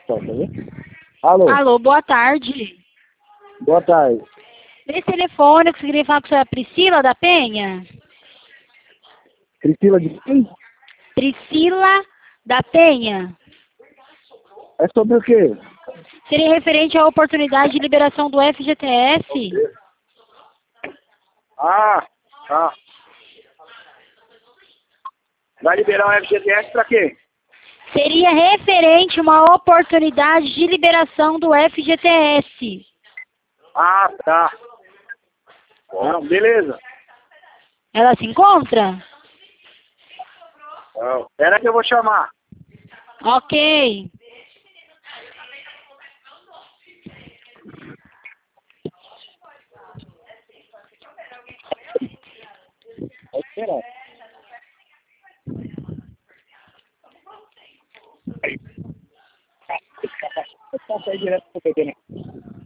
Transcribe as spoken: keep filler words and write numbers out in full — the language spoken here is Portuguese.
Só, tá vendo? Alô, Alô, boa tarde. boa tarde. Esse telefone, eu queria falar com a senhora Priscila da Penha? Priscila de quem? Priscila da Penha. É sobre o quê? Seria referente à oportunidade de liberação do F G T S? Ah, tá. Vai liberar o F G T S pra quê? Seria referente a uma oportunidade de liberação do F G T S. Ah, tá. Não, beleza. Ela se encontra? Não. Espera que eu vou chamar. Ok. Pode esperar. Aí. Passa aí direto pro P T, né?